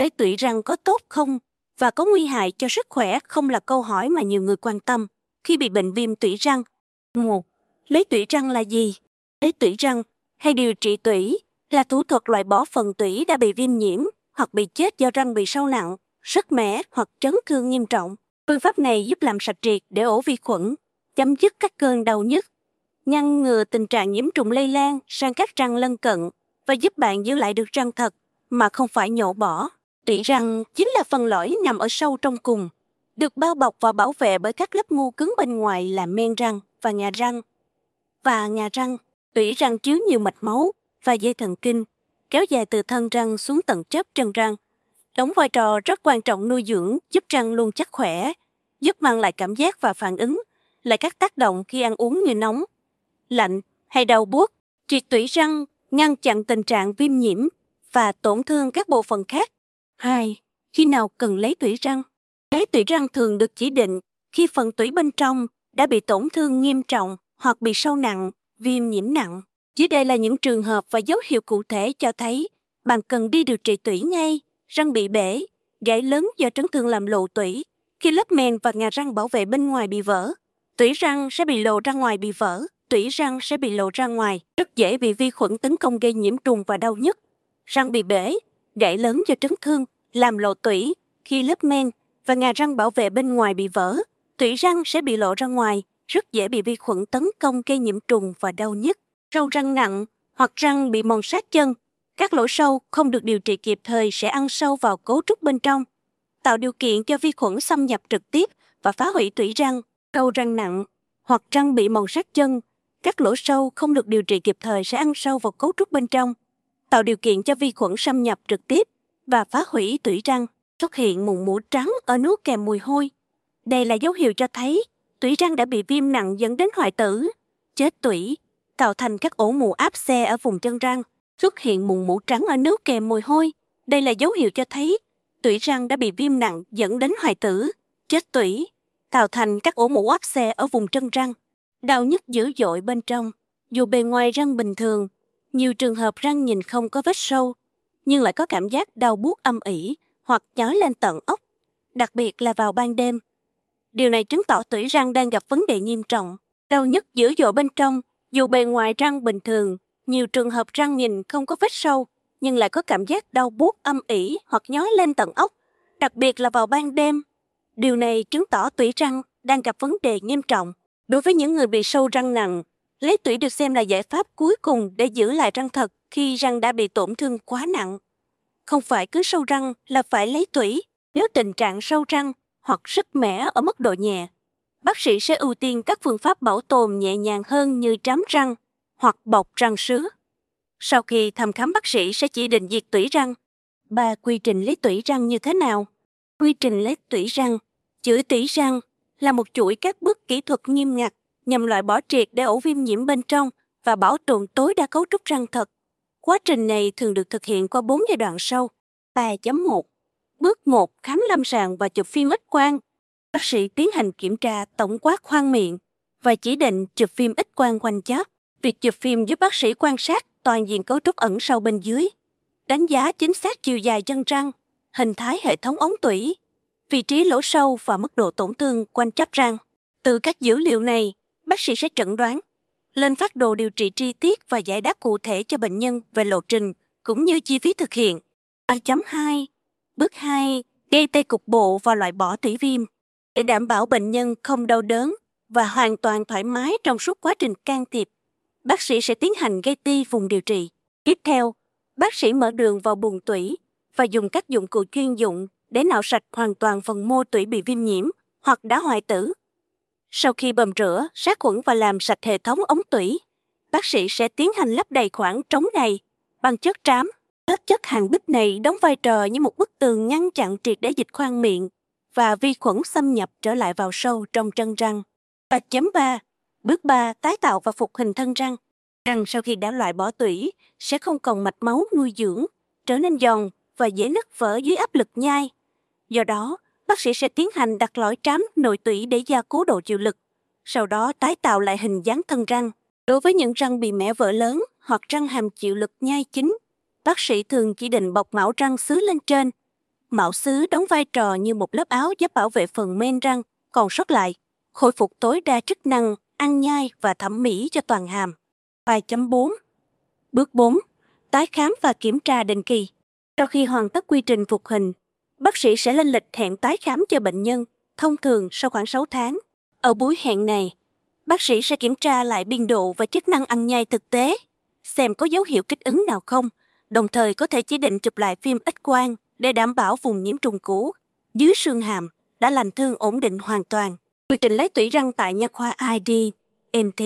Lấy tủy răng có tốt không và có nguy hại cho sức khỏe không là câu hỏi mà nhiều người quan tâm khi bị bệnh viêm tủy răng. 1. Lấy tủy răng là gì? Lấy tủy răng hay điều trị tủy là thủ thuật loại bỏ phần tủy đã bị viêm nhiễm hoặc bị chết do răng bị sâu nặng, sứt mẻ hoặc chấn thương nghiêm trọng. Phương pháp này giúp làm sạch triệt để ổ vi khuẩn, chấm dứt các cơn đau nhức, ngăn ngừa tình trạng nhiễm trùng lây lan sang các răng lân cận và giúp bạn giữ lại được răng thật mà không phải nhổ bỏ. Tủy răng chính là phần lõi nằm ở sâu trong cùng, được bao bọc và bảo vệ bởi các lớp mô cứng bên ngoài là men răng và ngà răng. Tủy răng chứa nhiều mạch máu và dây thần kinh, kéo dài từ thân răng xuống tận chóp chân răng, đóng vai trò rất quan trọng nuôi dưỡng, giúp răng luôn chắc khỏe, giúp mang lại cảm giác và phản ứng lại các tác động khi ăn uống như nóng, lạnh hay đau buốt. Triệt tủy răng ngăn chặn tình trạng viêm nhiễm và tổn thương các bộ phận khác. 2. Khi nào cần lấy tủy răng? Lấy tủy răng thường được chỉ định khi phần tủy bên trong đã bị tổn thương nghiêm trọng hoặc bị sâu nặng, viêm nhiễm nặng. Dưới đây là những trường hợp và dấu hiệu cụ thể cho thấy bạn cần đi điều trị tủy ngay. Răng bị bể, gãy lớn do chấn thương làm lộ tủy. Khi lớp men và ngà răng bảo vệ bên ngoài bị vỡ, tủy răng sẽ bị lộ ra ngoài bị vỡ. Tủy răng sẽ bị lộ ra ngoài, rất dễ bị vi khuẩn tấn công gây nhiễm trùng và đau nhức. Răng bị bể, gãy lớn do chấn thương, làm lộ tủy. Khi lớp men và ngà răng bảo vệ bên ngoài bị vỡ, tủy răng sẽ bị lộ ra ngoài, rất dễ bị vi khuẩn tấn công gây nhiễm trùng và đau nhức. Sâu răng nặng hoặc răng bị mòn sát chân. Các lỗ sâu không được điều trị kịp thời sẽ ăn sâu vào cấu trúc bên trong, tạo điều kiện cho vi khuẩn xâm nhập trực tiếp và phá hủy tủy răng. Sâu răng nặng hoặc răng bị mòn sát chân. Các lỗ sâu không được điều trị kịp thời sẽ ăn sâu vào cấu trúc bên trong, tạo điều kiện cho vi khuẩn xâm nhập trực tiếp và phá hủy tủy răng. Xuất hiện mụn mủ trắng ở nuốt kèm mùi hôi. Đây là dấu hiệu cho thấy tủy răng đã bị viêm nặng dẫn đến hoại tử, chết tủy, tạo thành các ổ mủ áp xe ở vùng chân răng. Xuất hiện mụn mủ trắng ở nuốt kèm mùi hôi. Đây là dấu hiệu cho thấy tủy răng đã bị viêm nặng dẫn đến hoại tử, chết tủy, tạo thành các ổ mủ áp xe ở vùng chân răng. Đau nhức dữ dội bên trong. Dù bề ngoài răng bình thường, nhiều trường hợp răng nhìn không có vết sâu, nhưng lại có cảm giác đau buốt âm ỉ hoặc nhói lên tận ốc, đặc biệt là vào ban đêm. Điều này chứng tỏ tủy răng đang gặp vấn đề nghiêm trọng. Đau nhức dữ dội bên trong, dù bề ngoài răng bình thường, nhiều trường hợp răng nhìn không có vết sâu, nhưng lại có cảm giác đau buốt âm ỉ hoặc nhói lên tận ốc, đặc biệt là vào ban đêm. Điều này chứng tỏ tủy răng đang gặp vấn đề nghiêm trọng. Đối với những người bị sâu răng nặng, lấy tủy được xem là giải pháp cuối cùng để giữ lại răng thật khi răng đã bị tổn thương quá nặng. Không phải cứ sâu răng là phải lấy tủy. Nếu tình trạng sâu răng hoặc sứt mẻ ở mức độ nhẹ, bác sĩ sẽ ưu tiên các phương pháp bảo tồn nhẹ nhàng hơn như trám răng hoặc bọc răng sứ. Sau khi thăm khám, bác sĩ sẽ chỉ định diệt tủy răng. 3. Quy trình lấy tủy răng như thế nào? Quy trình lấy tủy răng. Chữa tủy răng là một chuỗi các bước kỹ thuật nghiêm ngặt nhằm loại bỏ triệt để ổ viêm nhiễm bên trong và bảo tồn tối đa cấu trúc răng thật. Quá trình này thường được thực hiện qua 4 giai đoạn sau. 3.1. Bước 1. Khám lâm sàng và chụp phim X-quang. Bác sĩ tiến hành kiểm tra tổng quát khoang miệng và chỉ định chụp phim X-quang quanh chóp. Việc chụp phim giúp bác sĩ quan sát toàn diện cấu trúc ẩn sâu bên dưới, đánh giá chính xác chiều dài chân răng, hình thái hệ thống ống tủy, vị trí lỗ sâu và mức độ tổn thương quanh chóp răng. Từ các dữ liệu này, bác sĩ sẽ chẩn đoán, lên phác đồ điều trị chi tiết và giải đáp cụ thể cho bệnh nhân về lộ trình cũng như chi phí thực hiện. 3.2. Bước 2. Gây tê cục bộ và loại bỏ tủy viêm. Để đảm bảo bệnh nhân không đau đớn và hoàn toàn thoải mái trong suốt quá trình can thiệp, bác sĩ sẽ tiến hành gây tê vùng điều trị. Tiếp theo, bác sĩ mở đường vào buồng tủy và dùng các dụng cụ chuyên dụng để nạo sạch hoàn toàn phần mô tủy bị viêm nhiễm hoặc đã hoại tử. Sau khi bầm rửa, sát khuẩn và làm sạch hệ thống ống tủy, bác sĩ sẽ tiến hành lấp đầy khoảng trống này bằng chất trám. Lớp chất hàng bích này đóng vai trò như một bức tường ngăn chặn triệt để dịch khoang miệng và vi khuẩn xâm nhập trở lại vào sâu trong chân răng. 3.3. Bước 3. Tái tạo và phục hình thân răng. Răng sau khi đã loại bỏ tủy sẽ không còn mạch máu nuôi dưỡng, trở nên giòn và dễ nứt vỡ dưới áp lực nhai. Do đó, bác sĩ sẽ tiến hành đặt lõi trám nội tủy để gia cố độ chịu lực, sau đó tái tạo lại hình dáng thân răng. Đối với những răng bị mẻ vỡ lớn hoặc răng hàm chịu lực nhai chính, bác sĩ thường chỉ định bọc mão răng sứ lên trên mão xứ đóng vai trò như một lớp áo giúp bảo vệ phần men răng còn sót lại, khôi phục tối đa chức năng ăn nhai và thẩm mỹ cho toàn hàm. 2.4. Bước 4. Tái khám và kiểm tra định kỳ. Sau khi hoàn tất quy trình phục hình, bác sĩ sẽ lên lịch hẹn tái khám cho bệnh nhân, thông thường sau khoảng 6 tháng. Ở buổi hẹn này, bác sĩ sẽ kiểm tra lại biên độ và chức năng ăn nhai thực tế, xem có dấu hiệu kích ứng nào không, đồng thời có thể chỉ định chụp lại phim X-quang để đảm bảo vùng nhiễm trùng cũ dưới xương hàm đã lành thương ổn định hoàn toàn. Quy trình lấy tủy răng tại nha khoa ID, MT.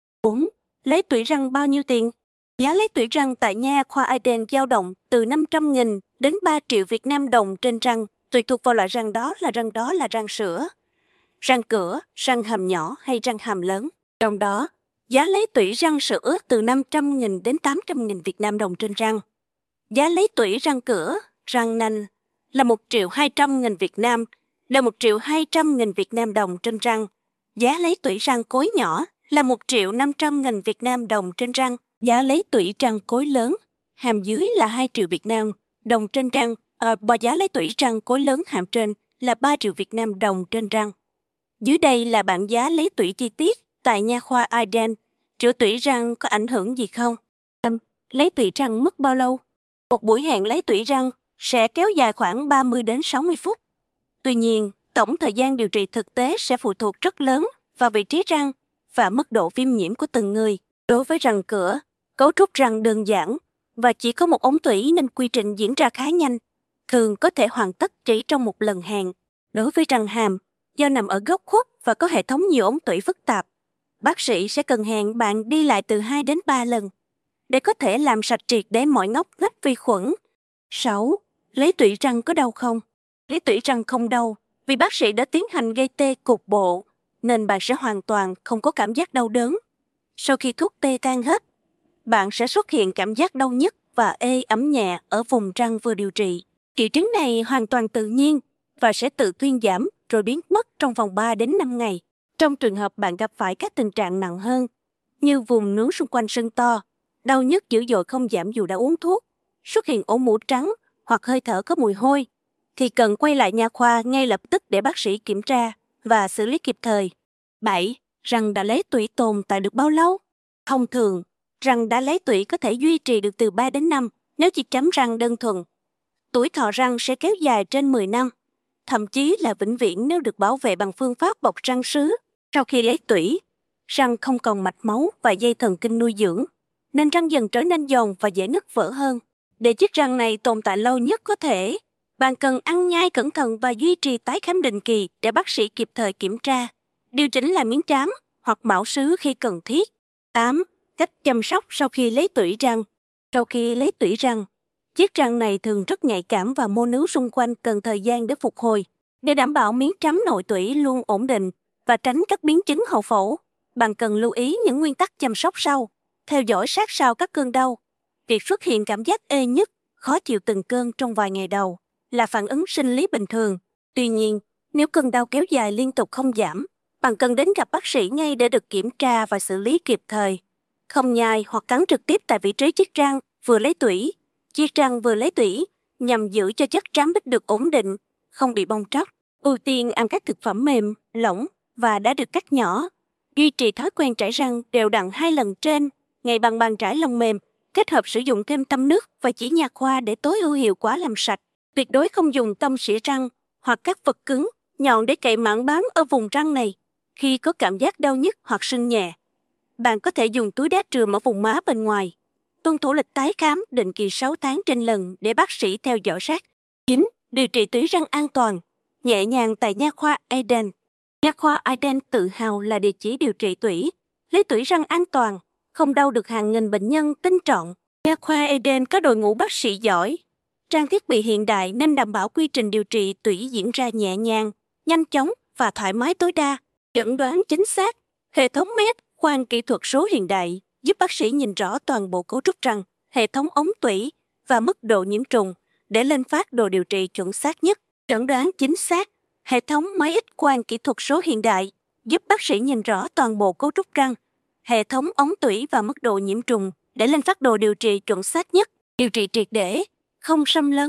4. Lấy tủy răng bao nhiêu tiền? Giá lấy tủy răng tại nha khoa Iden dao động từ 500.000 đến 3 triệu Việt Nam đồng trên răng, tùy thuộc vào loại răng đó là răng sữa, răng cửa, răng hàm nhỏ hay răng hàm lớn. Trong đó, giá lấy tủy răng sữa từ 500.000 đến 800.000 Việt Nam đồng trên răng. Giá lấy tủy răng cửa, răng nanh là 1.200.000 Việt Nam, là 1.200.000 Việt Nam đồng trên răng. Giá lấy tủy răng cối nhỏ là 1.500.000 Việt Nam đồng trên răng. Giá lấy tủy răng cối lớn, hàm dưới là 2 triệu Việt Nam đồng trên răng, và giá lấy tủy răng cối lớn hàm trên là 3 triệu Việt Nam đồng trên răng. Dưới đây là bảng giá lấy tủy chi tiết tại nha khoa Iden. Chữa tủy răng có ảnh hưởng gì không? Lấy tủy răng mất bao lâu? Một buổi hẹn lấy tủy răng sẽ kéo dài khoảng 30 đến 60 phút. Tuy nhiên, tổng thời gian điều trị thực tế sẽ phụ thuộc rất lớn vào vị trí răng và mức độ viêm nhiễm của từng người. Đối với răng cửa, cấu trúc răng đơn giản và chỉ có một ống tủy nên quy trình diễn ra khá nhanh, thường có thể hoàn tất chỉ trong một lần hẹn. Đối với răng hàm, do nằm ở góc khuất và có hệ thống nhiều ống tủy phức tạp, bác sĩ sẽ cần hẹn bạn đi lại từ 2 đến 3 lần để có thể làm sạch triệt để mọi ngóc ngách vi khuẩn. 6. Lấy tủy răng có đau không? Lấy tủy răng không đau vì bác sĩ đã tiến hành gây tê cục bộ, nên bạn sẽ hoàn toàn không có cảm giác đau đớn. Sau khi thuốc tê tan hết, bạn sẽ xuất hiện cảm giác đau nhức và ê ẩm nhẹ ở vùng răng vừa điều trị. Triệu chứng này hoàn toàn tự nhiên và sẽ tự thuyên giảm rồi biến mất trong vòng 3 đến 5 ngày. Trong trường hợp bạn gặp phải các tình trạng nặng hơn, như vùng nướu xung quanh sưng to, đau nhức dữ dội không giảm dù đã uống thuốc, xuất hiện ổ mũ trắng hoặc hơi thở có mùi hôi, thì cần quay lại nha khoa ngay lập tức để bác sĩ kiểm tra và xử lý kịp thời. 7. Răng đã lấy tủy tồn tại được bao lâu? Thông thường, răng đã lấy tủy có thể duy trì được từ 3 đến 5 nếu chỉ chấm răng đơn thuần. Tuổi thọ răng sẽ kéo dài trên 10 năm, thậm chí là vĩnh viễn nếu được bảo vệ bằng phương pháp bọc răng sứ. Sau khi lấy tủy, răng không còn mạch máu và dây thần kinh nuôi dưỡng, nên răng dần trở nên giòn và dễ nứt vỡ hơn. Để chiếc răng này tồn tại lâu nhất có thể, bạn cần ăn nhai cẩn thận và duy trì tái khám định kỳ để bác sĩ kịp thời kiểm tra, điều chỉnh lại miếng trám hoặc mão xứ khi cần thiết. 8. Cách chăm sóc sau khi lấy tủy răng. Sau khi lấy tủy răng, chiếc răng này thường rất nhạy cảm và mô nướu xung quanh cần thời gian để phục hồi. Để đảm bảo miếng trám nội tủy luôn ổn định và tránh các biến chứng hậu phẫu, bạn cần lưu ý những nguyên tắc chăm sóc sau. Theo dõi sát sao các cơn đau. Việc xuất hiện cảm giác ê nhức, khó chịu từng cơn trong vài ngày đầu là phản ứng sinh lý bình thường. Tuy nhiên, nếu cơn đau kéo dài liên tục không giảm, bạn cần đến gặp bác sĩ ngay để được kiểm tra và xử lý kịp thời. Không nhai hoặc cắn trực tiếp tại vị trí chiếc răng vừa lấy tủy. Chiếc răng vừa lấy tủy nhằm giữ cho chất trám bích được ổn định, không bị bong tróc. Ưu tiên ăn các thực phẩm mềm, lỏng và đã được cắt nhỏ. Duy trì thói quen trải răng đều đặn 2 lần trên ngày bằng bàn trải lông mềm, kết hợp sử dụng thêm tăm nước và chỉ nha khoa để tối ưu hiệu quả làm sạch. Tuyệt đối không dùng tăm xỉa răng hoặc các vật cứng, nhọn để cạy mảng bám ở vùng răng này. Khi có cảm giác đau nhức hoặc sưng nhẹ, bạn có thể dùng túi đát trườm ở vùng má bên ngoài. Tuân thủ lịch tái khám định kỳ 6 tháng trên lần để bác sĩ theo dõi sát. 9. Điều trị tủy răng an toàn, nhẹ nhàng tại nha khoa Eden. Nha khoa Eden tự hào là địa chỉ điều trị tủy, lấy tủy răng an toàn, không đau được hàng nghìn bệnh nhân tin trọn. Nha khoa Eden có đội ngũ bác sĩ giỏi, trang thiết bị hiện đại nên đảm bảo quy trình điều trị tủy diễn ra nhẹ nhàng, nhanh chóng và thoải mái tối đa. Chẩn đoán chính xác, hệ thống MET khoan kỹ thuật số hiện đại giúp bác sĩ nhìn rõ toàn bộ cấu trúc răng, hệ thống ống tủy và mức độ nhiễm trùng để lên phát đồ điều trị chuẩn xác nhất. Chẩn đoán chính xác, hệ thống máy X-quang kỹ thuật số hiện đại giúp bác sĩ nhìn rõ toàn bộ cấu trúc răng, hệ thống ống tủy và mức độ nhiễm trùng để lên phát đồ điều trị chuẩn xác nhất. Điều trị triệt để, không xâm lấn,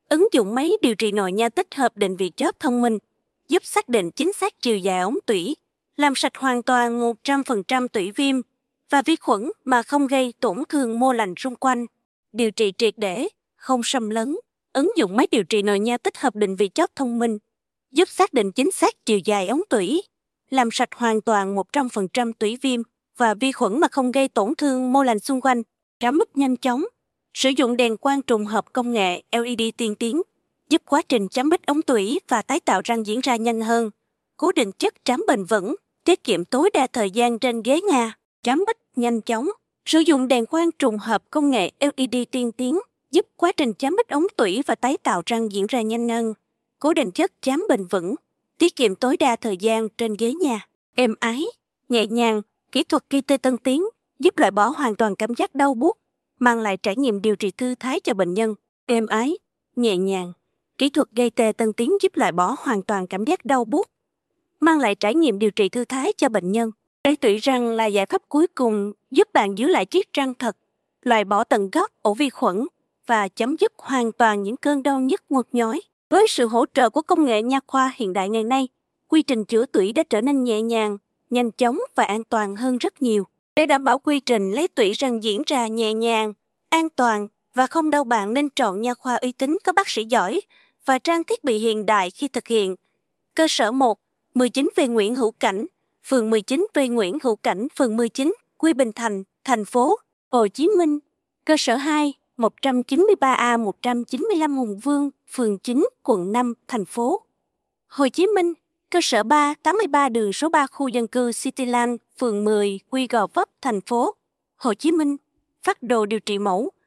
Ứng dụng máy điều trị nội nha tích hợp định vị chóp thông minh, giúp xác định chính xác chiều dài ống tủy, làm sạch hoàn toàn 100% tủy viêm và vi khuẩn mà không gây tổn thương mô lành xung quanh. Điều trị triệt để, không xâm lấn. Ứng dụng máy điều trị nội nha tích hợp định vị chóp thông minh, giúp xác định chính xác chiều dài ống tủy, làm sạch hoàn toàn 100% tủy viêm và vi khuẩn mà không gây tổn thương mô lành xung quanh. Trám mít nhanh chóng. Sử dụng đèn quang trùng hợp công nghệ LED tiên tiến, giúp quá trình trám mít ống tủy và tái tạo răng diễn ra nhanh hơn. Cố định chất trám bền vững, tiết kiệm tối đa thời gian trên ghế nhà. Trám mít nhanh chóng. Sử dụng đèn quang trùng hợp công nghệ LED tiên tiến, giúp quá trình trám mít ống tủy và tái tạo răng diễn ra nhanh hơn. Cố định chất trám bền vững, tiết kiệm tối đa thời gian trên ghế nhà. Êm ái, nhẹ nhàng, kỹ thuật gây tê tân tiến, giúp loại bỏ hoàn toàn cảm giác đau buốt, mang lại trải nghiệm điều trị thư thái cho bệnh nhân. Êm ái, nhẹ nhàng, kỹ thuật gây tê tân tiến giúp loại bỏ hoàn toàn cảm giác đau buốt, mang lại trải nghiệm điều trị thư thái cho bệnh nhân. Cấy tủy răng là giải pháp cuối cùng giúp bạn giữ lại chiếc răng thật, loại bỏ tận gốc ổ vi khuẩn và chấm dứt hoàn toàn những cơn đau nhức nguột nhói. Với sự hỗ trợ của công nghệ nha khoa hiện đại ngày nay, quy trình chữa tủy đã trở nên nhẹ nhàng, nhanh chóng và an toàn hơn rất nhiều. Để đảm bảo quy trình lấy tủy răng diễn ra nhẹ nhàng, an toàn và không đau, bạn nên chọn nha khoa uy tín có bác sĩ giỏi và trang thiết bị hiện đại khi thực hiện. Cơ sở 1, 19V Nguyễn Hữu Cảnh, phường 19V Nguyễn Hữu Cảnh, phường 19, Quy Bình Thành, thành phố Hồ Chí Minh. Cơ sở 2, 193A 195 Hùng Vương, phường 9, quận 5, thành phố Hồ Chí Minh. Cơ sở 3, 83 đường số 3 khu dân cư Cityland, phường 10, Quy Gò Vấp, thành phố Hồ Chí Minh. Phác đồ điều trị mẫu